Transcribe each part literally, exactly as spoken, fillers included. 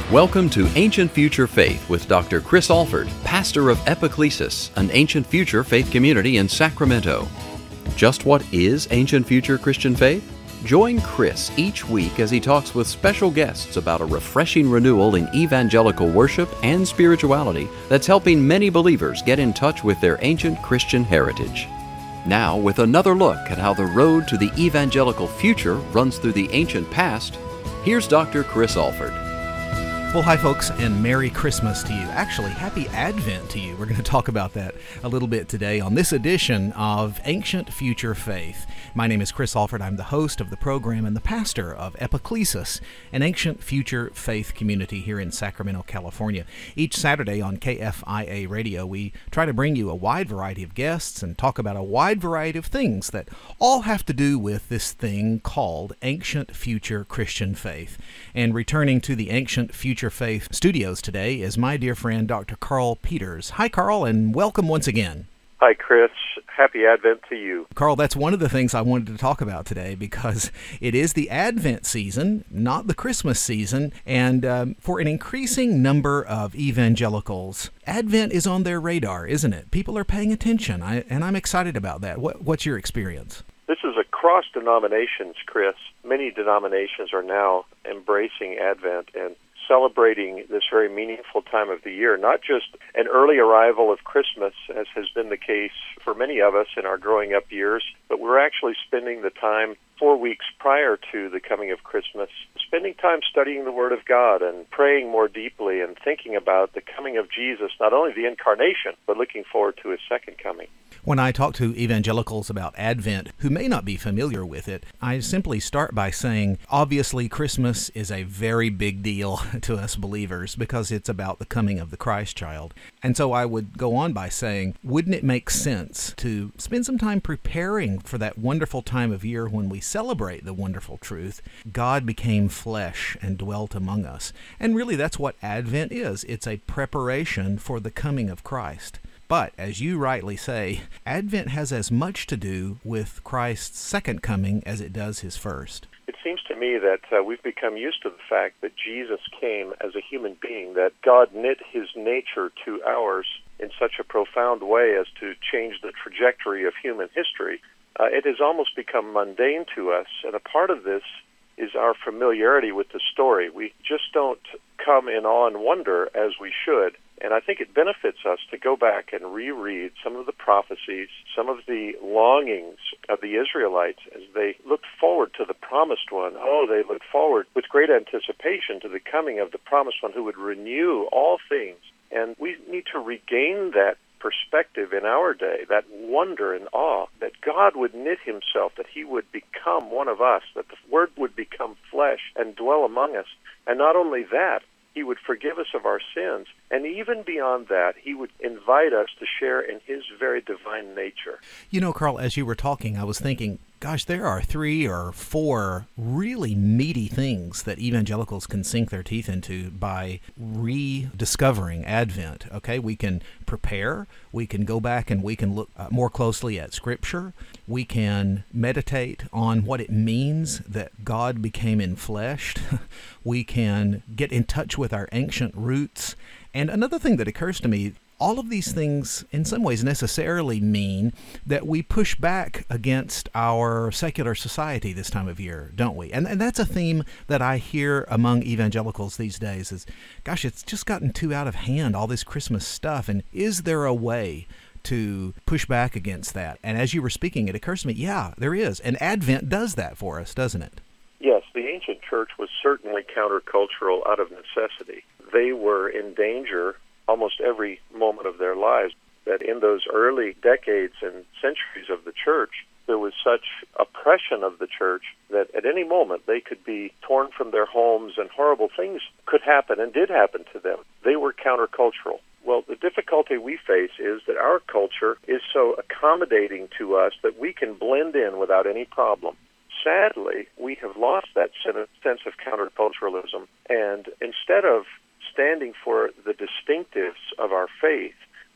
Welcome to Ancient Future Faith with Doctor Chris Alford, pastor of Epiclesis, an ancient future faith community in Sacramento. Just what is ancient future Christian faith? Join Chris each week as he talks with special guests about a refreshing renewal in evangelical worship and spirituality that's helping many believers get in touch with their ancient Christian heritage. Now, with another look at how the road to the evangelical future runs through the ancient past, here's Doctor Chris Alford. Well, hi, folks, and Merry Christmas to you. Actually, Happy Advent to you. We're going to talk about that a little bit today on this edition of Ancient Future Faith. My name is Chris Alford. I'm the host of the program and the pastor of Epiclesis, an ancient future faith community here in Sacramento, California. Each Saturday on K F I A Radio, we try to bring you a wide variety of guests and talk about a wide variety of things that all have to do with this thing called ancient future Christian faith. And returning to the Ancient Future Faith studios today is my dear friend, Doctor Carl Peters. Hi, Carl, and welcome once again. Hi, Chris. Happy Advent to you. Carl, that's one of the things I wanted to talk about today because it is the Advent season, not the Christmas season, and um, for an increasing number of evangelicals, Advent is on their radar, isn't it? People are paying attention, I, and I'm excited about that. What, what's your experience? This is across denominations, Chris. Many denominations are now embracing Advent and celebrating this very meaningful time of the year, not just an early arrival of Christmas, as has been the case for many of us in our growing up years, but we're actually spending the time four weeks prior to the coming of Christmas, spending time studying the Word of God and praying more deeply and thinking about the coming of Jesus, not only the incarnation, but looking forward to His second coming. When I talk to evangelicals about Advent who may not be familiar with it, I simply start by saying, obviously, Christmas is a very big deal to us believers because it's about the coming of the Christ child. And so I would go on by saying, wouldn't it make sense to spend some time preparing for that wonderful time of year when we celebrate the wonderful truth, God became flesh and dwelt among us. And really, that's what Advent is. It's a preparation for the coming of Christ. But, as you rightly say, Advent has as much to do with Christ's second coming as it does His first. It seems to me that uh, we've become used to the fact that Jesus came as a human being, that God knit His nature to ours in such a profound way as to change the trajectory of human history. Uh, it has almost become mundane to us, and a part of this is our familiarity with the story. We just don't come in awe and wonder as we should. And I think it benefits us to go back and reread some of the prophecies, some of the longings of the Israelites as they looked forward to the promised one. Oh, they looked forward with great anticipation to the coming of the promised one who would renew all things. And we need to regain that perspective in our day, that wonder and awe that God would knit Himself, that He would become one of us, that the Word would become flesh and dwell among us. And not only that, He would forgive us of our sins, and even beyond that, He would invite us to share in His very divine nature. You know, Carl, as you were talking, I was thinking, gosh, there are three or four really meaty things that evangelicals can sink their teeth into by rediscovering Advent. Okay, we can prepare, we can go back and we can look uh, more closely at Scripture, we can meditate on what it means that God became enfleshed, we can get in touch with our ancient roots. And another thing that occurs to me, all of these things in some ways necessarily mean that we push back against our secular society this time of year, don't we? And, and that's a theme that I hear among evangelicals these days is, gosh, it's just gotten too out of hand, all this Christmas stuff. And is there a way to push back against that? And as you were speaking, it occurs to me, yeah, there is. And Advent does that for us, doesn't it? Yes, the ancient church was certainly countercultural out of necessity. They were in danger almost every moment of their lives, that in those early decades and centuries of the church, there was such oppression of the church that at any moment they could be torn from their homes and horrible things could happen and did happen to them. They were countercultural. Well, the difficulty we face is that our culture is so accommodating to us that we can blend in without any problem. Sadly, we have lost that sense of counterculturalism, and instead of standing for the distinctives of our faith,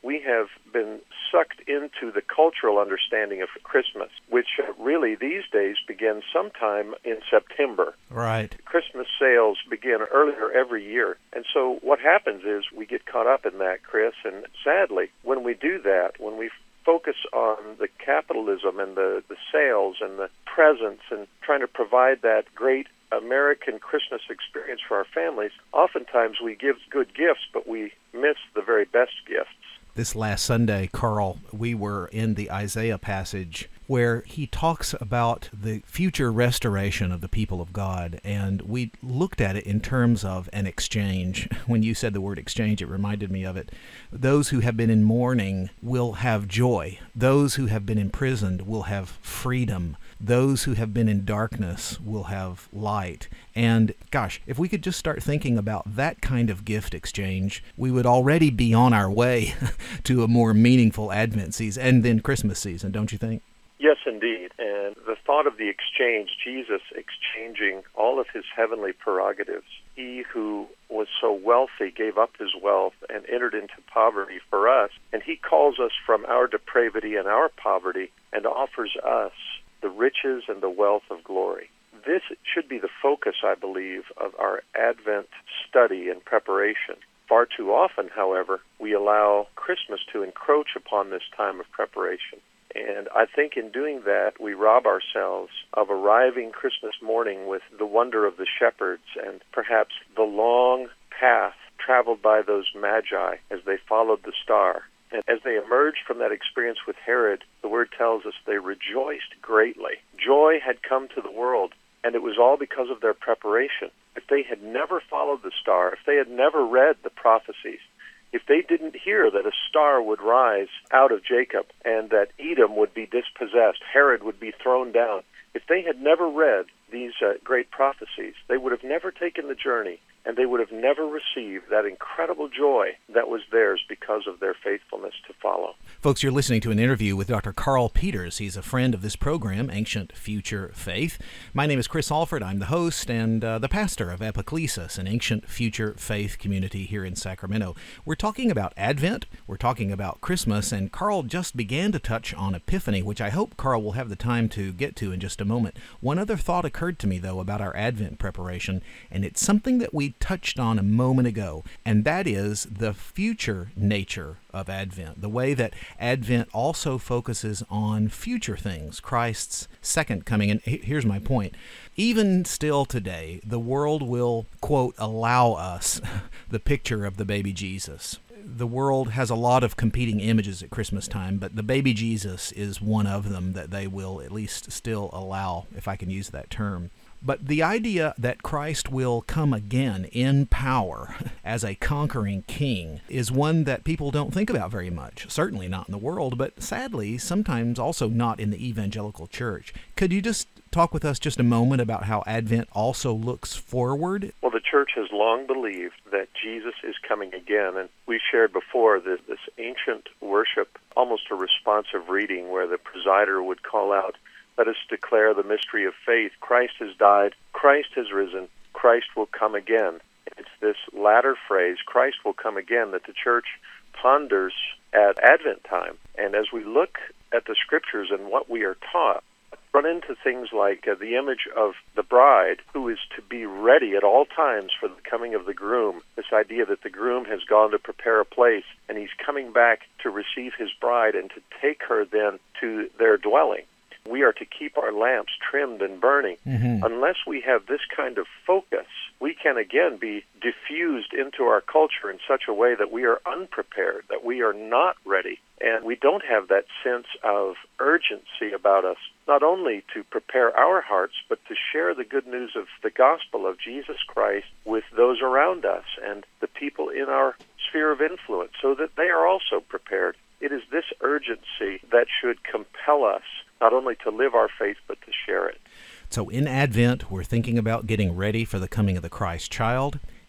we have been sucked into the cultural understanding of Christmas, which really these days begins sometime in September. Right. Christmas sales begin earlier every year. And so what happens is we get caught up in that, Chris, and sadly, when we do that, when we focus on the capitalism and the, the sales and the presents and trying to provide that great American Christmas experience for our families, oftentimes we give good gifts, but we miss the very best gifts. This last Sunday, Carl, we were in the Isaiah passage where he talks about the future restoration of the people of God, and we looked at it in terms of an exchange. When you said the word exchange, it reminded me of it. Those who have been in mourning will have joy. Those who have been imprisoned will have freedom. Those who have been in darkness will have light. And gosh, if we could just start thinking about that kind of gift exchange, we would already be on our way to a more meaningful Advent season and then Christmas season, don't you think? Yes, indeed. And the thought of the exchange, Jesus exchanging all of his heavenly prerogatives. He who was so wealthy gave up his wealth and entered into poverty for us. And he calls us from our depravity and our poverty and offers us the riches and the wealth of glory. This should be the focus, I believe, of our Advent study and preparation. Far too often, however, we allow Christmas to encroach upon this time of preparation. And I think in doing that, we rob ourselves of arriving Christmas morning with the wonder of the shepherds and perhaps the long path traveled by those magi as they followed the star. And as they emerged from that experience with Herod, the word tells us they rejoiced greatly. Joy had come to the world, and it was all because of their preparation. If they had never followed the star, if they had never read the prophecies, if they didn't hear that a star would rise out of Jacob and that Edom would be dispossessed, Herod would be thrown down, if they had never read these uh, great prophecies, they would have never taken the journey, and they would have never received that incredible joy that was theirs because of their faithfulness to follow. Folks, you're listening to an interview with Doctor Carl Peters. He's a friend of this program, Ancient Future Faith. My name is Chris Alford. I'm the host and uh, the pastor of Epiclesis, an Ancient Future Faith community here in Sacramento. We're talking about Advent, we're talking about Christmas, and Carl just began to touch on Epiphany, which I hope Carl will have the time to get to in just a moment. One other thought occurred to me, though, about our Advent preparation, and it's something that we touched on a moment ago, and that is the future nature of Advent, the way that Advent also focuses on future things, Christ's second coming. And here's my point. Even still today, the world will, quote, allow us the picture of the baby Jesus. The world has a lot of competing images at Christmas time, but the baby Jesus is one of them that they will at least still allow, if I can use that term. But the idea that Christ will come again in power as a conquering king is one that people don't think about very much. Certainly not in the world, but sadly, sometimes also not in the evangelical church. Could you just talk with us just a moment about how Advent also looks forward? Well, the church has long believed that Jesus is coming again, and we shared before this, this ancient worship, almost a responsive reading where the presider would call out, "Let us declare the mystery of faith. Christ has died. Christ has risen. Christ will come again." It's this latter phrase, Christ will come again, that the church ponders at Advent time. And as we look at the scriptures and what we are taught, run into things like uh, the image of the bride who is to be ready at all times for the coming of the groom, this idea that the groom has gone to prepare a place and he's coming back to receive his bride and to take her then to their dwelling. We are to keep our lamps trimmed and burning. Mm-hmm. Unless we have this kind of focus, we can again be diffused into our culture in such a way that we are unprepared, that we are not ready, and we don't have that sense of urgency about us, not only to prepare our hearts, but to share the good news of the gospel of Jesus Christ with those around us and the people in our sphere of influence so that they are also prepared. It is this urgency that should compel us not only to live our faith, but to share it. So in Advent, we're thinking about getting ready for the coming of the Christ child.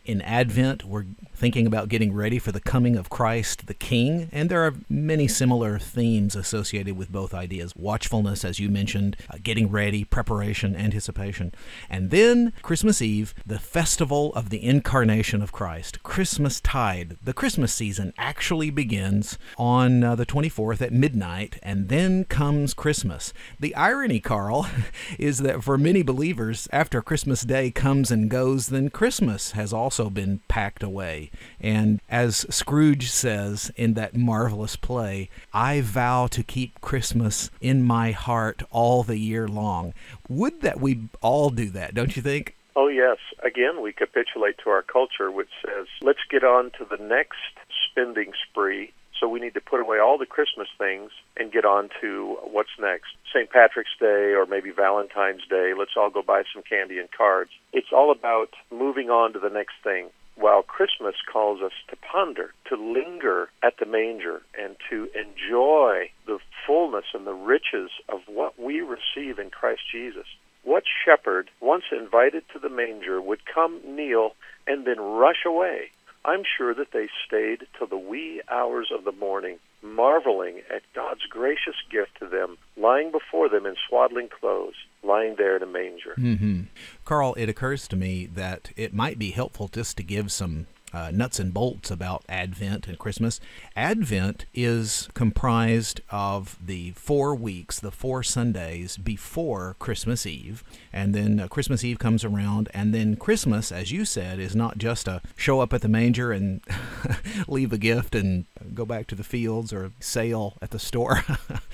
In Advent, we're thinking about getting ready for the coming of Christ the King, and there are many similar themes associated with both ideas. Watchfulness, as you mentioned, uh, getting ready, preparation, anticipation. And then Christmas Eve, the festival of the incarnation of Christ, Christmastide. The Christmas season actually begins on uh, the twenty-fourth at midnight, and then comes Christmas. The irony, Carl, is that for many believers, after Christmas Day comes and goes, then Christmas has also been packed away. And as Scrooge says in that marvelous play, I vow to keep Christmas in my heart all the year long. Would that we all do that, don't you think? Oh, yes. Again, we capitulate to our culture, which says, let's get on to the next spending spree. So we need to put away all the Christmas things and get on to what's next. Saint Patrick's Day or maybe Valentine's Day. Let's all go buy some candy and cards. It's all about moving on to the next thing, while Christmas calls us to ponder, to linger at the manger, and to enjoy the fullness and the riches of what we receive in Christ Jesus. What shepherd, once invited to the manger, would come, kneel, and then rush away? I'm sure that they stayed till the wee hours of the morning, marveling at God's gracious gift to them, lying before them in swaddling clothes, lying there in a manger. Mm-hmm. Carl, it occurs to me that it might be helpful just to give some uh, nuts and bolts about Advent and Christmas. Advent is comprised of the four weeks, the four Sundays before Christmas Eve, and then uh, Christmas Eve comes around, and then Christmas, as you said, is not just a show up at the manger and leave a gift and go back to the fields or sail at the store.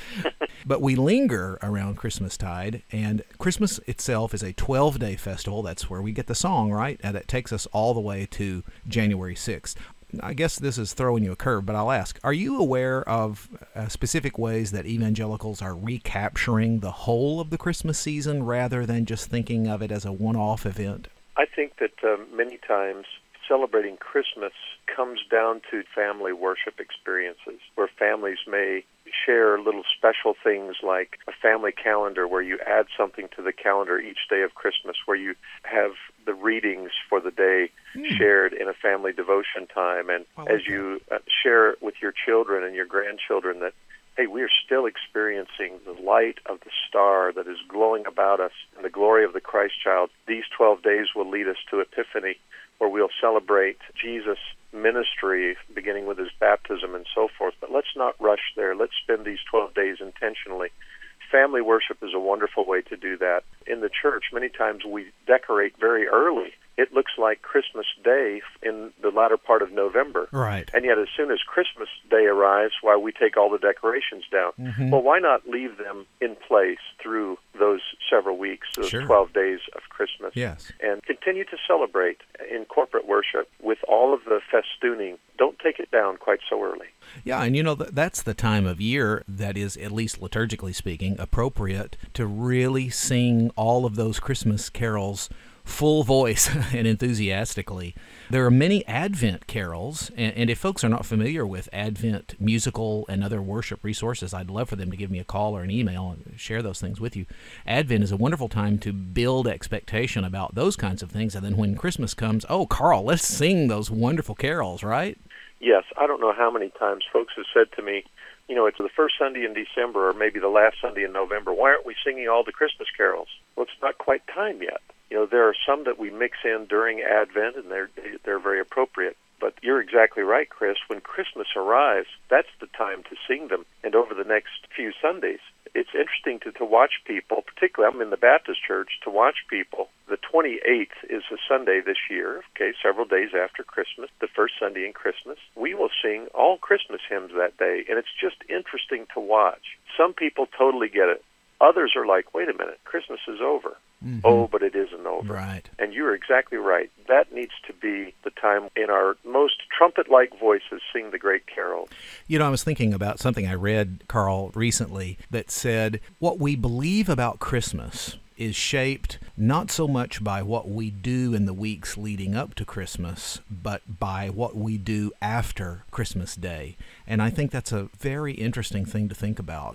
But we linger around Christmastide, and Christmas itself is a twelve-day festival. That's where we get the song, right? And it takes us all the way to January sixth. I guess this is throwing you a curve, but I'll ask, are you aware of uh, specific ways that evangelicals are recapturing the whole of the Christmas season rather than just thinking of it as a one-off event? I think that uh, many times celebrating Christmas comes down to family worship experiences, where families may share little special things like a family calendar where you add something to the calendar each day of Christmas, where you have the readings for the day mm. shared in a family devotion time. And like as you uh, share with your children and your grandchildren that, hey, we are still experiencing the light of the star that is glowing about us and the glory of the Christ child, these twelve days will lead us to Epiphany, where we'll celebrate Jesus' ministry, beginning with his baptism and so forth. But let's not rush there. Let's spend these twelve days intentionally. Family worship is a wonderful way to do that. In the church, many times we decorate very early. It looks like Christmas Day in the latter part of November. Right. And yet as soon as Christmas Day arrives, why, we take all the decorations down. Mm-hmm. Well, why not leave them in place through those several weeks, those sure. twelve days of Christmas? Yes. And continue to celebrate in corporate worship with all of the festooning. Don't take it down quite so early. Yeah, and you know, that's the time of year that is, at least liturgically speaking, appropriate to really sing all of those Christmas carols full voice and enthusiastically. There are many Advent carols, and, and if folks are not familiar with Advent musical and other worship resources, I'd love for them to give me a call or an email and share those things with you. Advent is a wonderful time to build expectation about those kinds of things, and then when Christmas comes, oh, Carl, let's sing those wonderful carols, right? Yes, I don't know how many times folks have said to me, you know, it's the first Sunday in December or maybe the last Sunday in November. Why aren't we singing all the Christmas carols? Well, it's not quite time yet. You know, there are some that we mix in during Advent, and they're they're very appropriate. But you're exactly right, Chris. When Christmas arrives, that's the time to sing them. And over the next few Sundays, it's interesting to, to watch people, particularly I'm in the Baptist church, to watch people. The twenty-eighth is a Sunday this year, okay, several days after Christmas, the first Sunday in Christmas. We will sing all Christmas hymns that day, and it's just interesting to watch. Some people totally get it. Others are like, wait a minute, Christmas is over. Mm-hmm. Oh, but it isn't over. Right. And you're exactly right. That needs to be the time in our most trumpet-like voices sing the great carol. You know, I was thinking about something I read, Carl, recently that said, what we believe about Christmas is shaped not so much by what we do in the weeks leading up to Christmas, but by what we do after Christmas Day. And I think that's a very interesting thing to think about.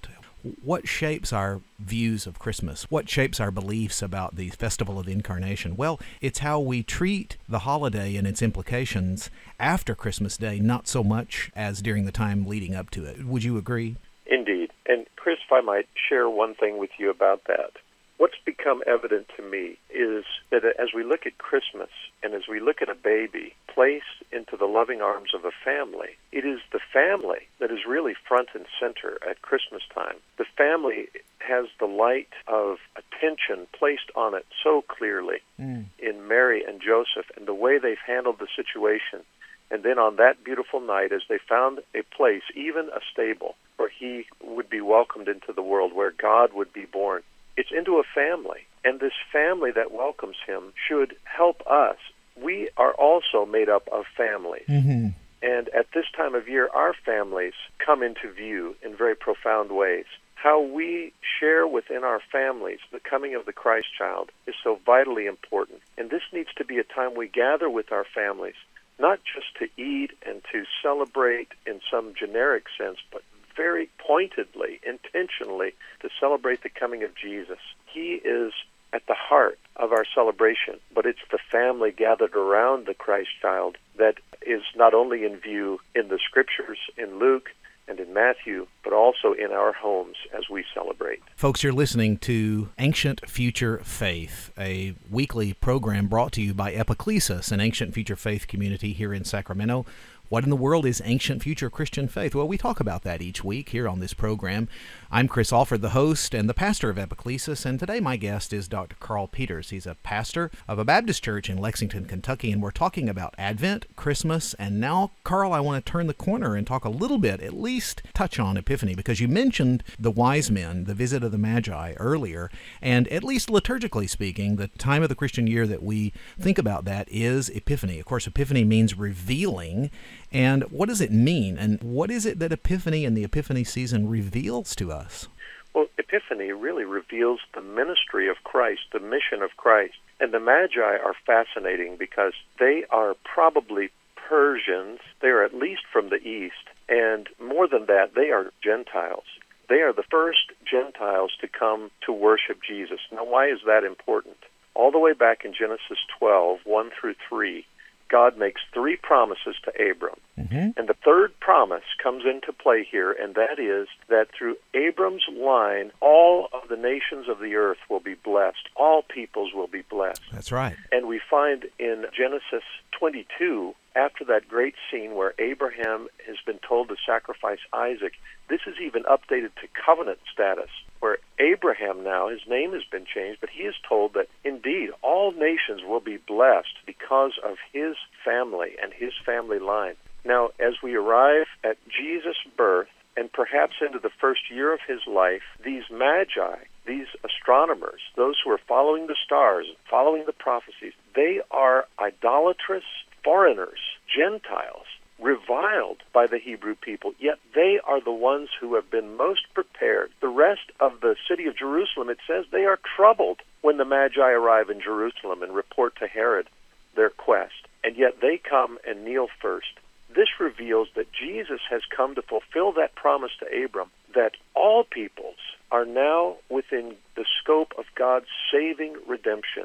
what shapes our views of Christmas? What shapes our beliefs about the Festival of the Incarnation? Well, it's how we treat the holiday and its implications after Christmas Day, not so much as during the time leading up to it. Would you agree? Indeed. And Chris, if I might share one thing with you about that. What's become evident to me is that as we look at Christmas and as we look at a baby placed into the loving arms of a family, it is the family that is really front and center at Christmas time. The family has the light of attention placed on it so clearly mm. in Mary and Joseph and the way they've handled the situation. And then on that beautiful night, as they found a place, even a stable, where he would be welcomed into the world, where God would be born, it's into a family, and this family that welcomes him should help us. We are also made up of families, mm-hmm. and at this time of year, our families come into view in very profound ways. How we share within our families the coming of the Christ child is so vitally important, and this needs to be a time we gather with our families, not just to eat and to celebrate in some generic sense, but very pointedly, intentionally, to celebrate the coming of Jesus. He is at the heart of our celebration, but it's the family gathered around the Christ child that is not only in view in the Scriptures, in Luke and in Matthew, but also in our homes as we celebrate. Folks, you're listening to Ancient Future Faith, a weekly program brought to you by Epiclesis, an ancient future faith community here in Sacramento. What in the world is ancient future Christian faith? Well, we talk about that each week here on this program. I'm Chris Alford, the host and the pastor of Epiclesis, and today my guest is Doctor Carl Peters. He's a pastor of a Baptist church in Lexington, Kentucky, and we're talking about Advent, Christmas, and now, Carl, I want to turn the corner and talk a little bit, at least touch on Epiphany, because you mentioned the wise men, the visit of the Magi earlier, and at least liturgically speaking, the time of the Christian year that we think about that is Epiphany. Of course, Epiphany means revealing. And what does it mean? And what is it that Epiphany and the Epiphany season reveals to us? Well, Epiphany really reveals the ministry of Christ, the mission of Christ. And the Magi are fascinating because they are probably Persians. They are at least from the East. And more than that, they are Gentiles. They are the first Gentiles to come to worship Jesus. Now, why is that important? All the way back in Genesis twelve, one through three, God makes three promises to Abram. Mm-hmm. And the third promise comes into play here, and that is that through Abram's line, all of the nations of the earth will be blessed. All peoples will be blessed. That's right. And we find in Genesis twenty-two, after that great scene where Abraham has been told to sacrifice Isaac, this is even updated to covenant status, where Abraham now, his name has been changed, but he is told that indeed all nations will be blessed because of his family and his family line. Now, as we arrive at Jesus' birth, and perhaps into the first year of his life, these magi, these astronomers, those who are following the stars, following the prophecies, they are idolatrous foreigners, Gentiles, reviled by the Hebrew people, yet they are the ones who have been most prepared. The rest of the city of Jerusalem, it says, they are troubled when the Magi arrive in Jerusalem and report to Herod their quest, and yet they come and kneel first. This reveals that Jesus has come to fulfill that promise to Abram, that all peoples are now within the scope of God's saving redemption.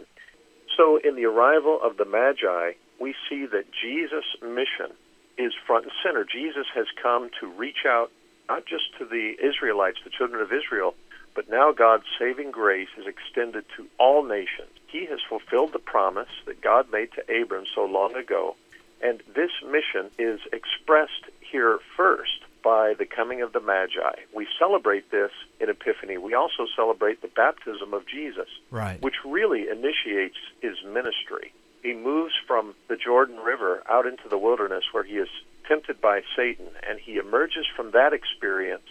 So in the arrival of the Magi, we see that Jesus' mission is front and center. Jesus has come to reach out not just to the Israelites, the children of Israel, but now God's saving grace is extended to all nations. He has fulfilled the promise that God made to Abram so long ago, and this mission is expressed here first by the coming of the Magi. We celebrate this in Epiphany. We also celebrate the baptism of Jesus, right, which really initiates his ministry. He moves from the Jordan River out into the wilderness where he is tempted by Satan, and he emerges from that experience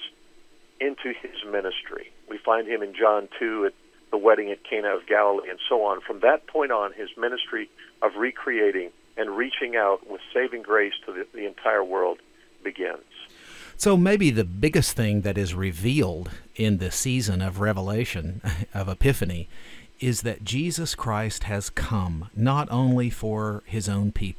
into his ministry. We find him in John two at the wedding at Cana of Galilee and so on. From that point on, his ministry of recreating and reaching out with saving grace to the, the entire world begins. So maybe the biggest thing that is revealed in the season of Revelation, of Epiphany, is that Jesus Christ has come not only for his own people,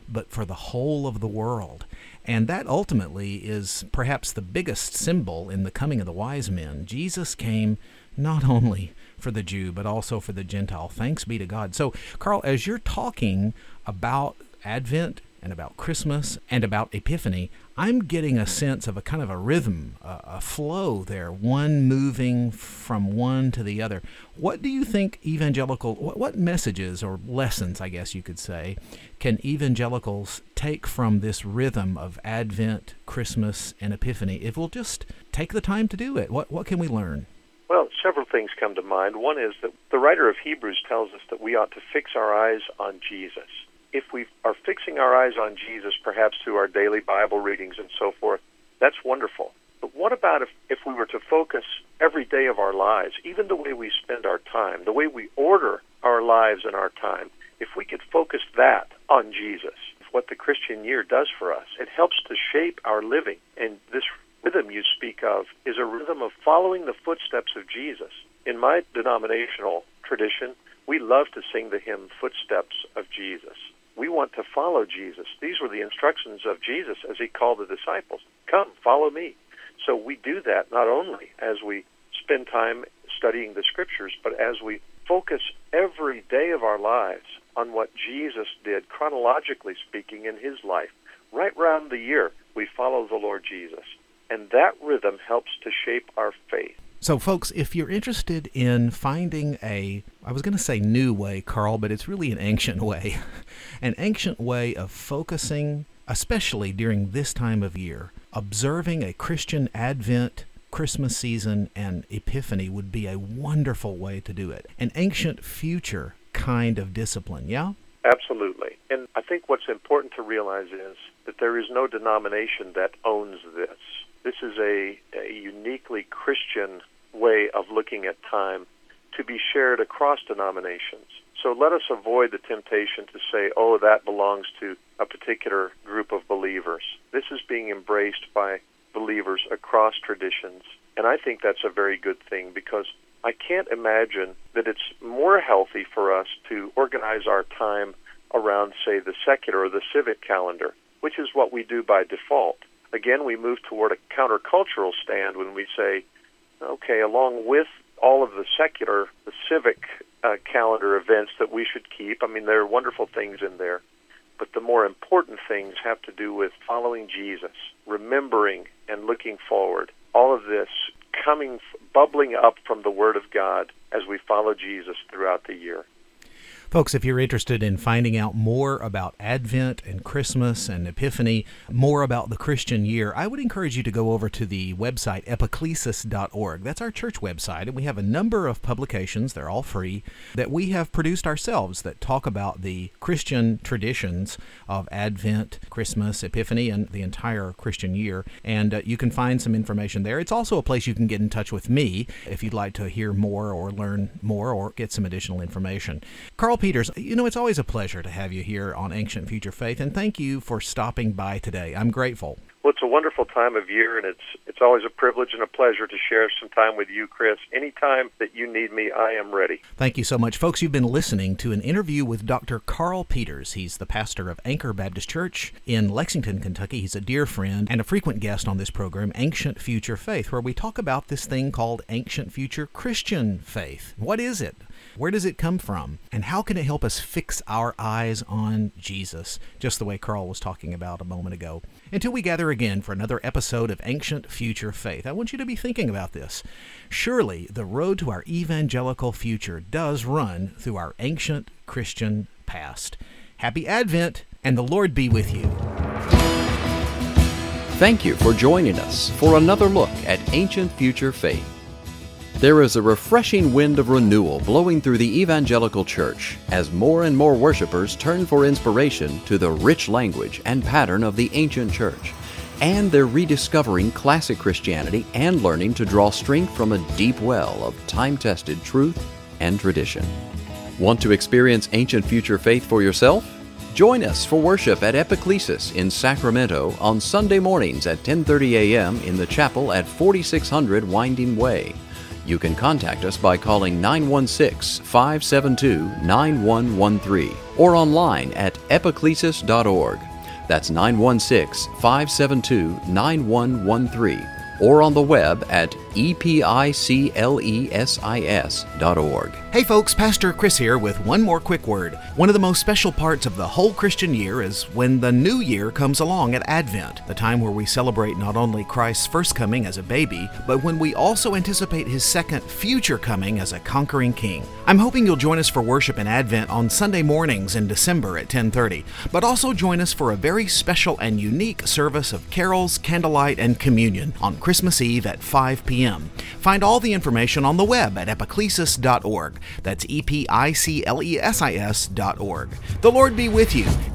but for the whole of the world. And that ultimately is perhaps the biggest symbol in the coming of the wise men. Jesus came not only for the Jew, but also for the Gentile. Thanks be to God. So, Carl, as you're talking about Advent and about Christmas and about Epiphany, I'm getting a sense of a kind of a rhythm, a, a flow there, one moving from one to the other. What do you think evangelical, what, what messages or lessons, I guess you could say, can evangelicals take from this rhythm of Advent, Christmas, and Epiphany if we'll just take the time to do it? What, what can we learn? Well, several things come to mind. One is that the writer of Hebrews tells us that we ought to fix our eyes on Jesus. If we are fixing our eyes on Jesus, perhaps through our daily Bible readings and so forth, that's wonderful. But what about if, if we were to focus every day of our lives, even the way we spend our time, the way we order our lives and our time, if we could focus that on Jesus, what the Christian year does for us, it helps to shape our living. And this rhythm you speak of is a rhythm of following the footsteps of Jesus. In my denominational tradition, we love to sing the hymn, Footsteps of Jesus. We want to follow Jesus. These were the instructions of Jesus as he called the disciples. Come, follow me. So we do that not only as we spend time studying the Scriptures, but as we focus every day of our lives on what Jesus did, chronologically speaking, in his life. Right round the year, we follow the Lord Jesus. And that rhythm helps to shape our faith. So, folks, if you're interested in finding a, I was going to say new way, Carl, but it's really an ancient way, an ancient way of focusing, especially during this time of year, observing a Christian Advent, Christmas season, and Epiphany would be a wonderful way to do it. An ancient future kind of discipline, yeah? Absolutely. And I think what's important to realize is that there is no denomination that owns this. This is a, a uniquely Christian way of looking at time to be shared across denominations. So let us avoid the temptation to say, oh, that belongs to a particular group of believers. This is being embraced by believers across traditions, and I think that's a very good thing because I can't imagine that it's more healthy for us to organize our time around, say, the secular or the civic calendar, which is what we do by default. Again, we move toward a countercultural stand when we say, okay, along with all of the secular, the civic uh, calendar events that we should keep, I mean, there are wonderful things in there, but the more important things have to do with following Jesus, remembering and looking forward. All of this coming, bubbling up from the Word of God as we follow Jesus throughout the year. Folks, if you're interested in finding out more about Advent and Christmas and Epiphany, more about the Christian year, I would encourage you to go over to the website epiclesis dot org. That's our church website, and we have a number of publications, they're all free, that we have produced ourselves that talk about the Christian traditions of Advent, Christmas, Epiphany, and the entire Christian year. And uh, you can find some information there. It's also a place you can get in touch with me if you'd like to hear more or learn more or get some additional information. Carl Peters, you know, it's always a pleasure to have you here on Ancient Future Faith, and thank you for stopping by today. I'm grateful. Well, it's a wonderful time of year, and it's it's always a privilege and a pleasure to share some time with you, Chris. Anytime that you need me, I am ready. Thank you so much. Folks, you've been listening to an interview with Doctor Carl Peters. He's the pastor of Anchor Baptist Church in Lexington, Kentucky. He's a dear friend and a frequent guest on this program, Ancient Future Faith, where we talk about this thing called Ancient Future Christian Faith. What is it? Where does it come from? And how can it help us fix our eyes on Jesus, just the way Carl was talking about a moment ago? Until we gather again for another episode of Ancient Future Faith, I want you to be thinking about this. Surely the road to our evangelical future does run through our ancient Christian past. Happy Advent, and the Lord be with you. Thank you for joining us for another look at Ancient Future Faith. There is a refreshing wind of renewal blowing through the evangelical church as more and more worshipers turn for inspiration to the rich language and pattern of the ancient church, and they're rediscovering classic Christianity and learning to draw strength from a deep well of time-tested truth and tradition. Want to experience Ancient Future Faith for yourself? Join us for worship at Epiclesis in Sacramento on Sunday mornings at ten thirty a.m. in the chapel at forty-six hundred Winding Way. You can contact us by calling nine one six, five seven two, nine one one three or online at epiclesis dot org. That's nine one six, five seven two, nine one one three or on the web at epiclesis dot org. Hey folks, Pastor Chris here with one more quick word. One of the most special parts of the whole Christian year is when the new year comes along at Advent, the time where we celebrate not only Christ's first coming as a baby, but when we also anticipate his second future coming as a conquering king. I'm hoping you'll join us for worship in Advent on Sunday mornings in December at ten thirty, but also join us for a very special and unique service of carols, candlelight, and communion on Christmas Eve at five p.m. Find all the information on the web at epiclesis dot org. That's E P I C L E S I S dot org. The Lord be with you,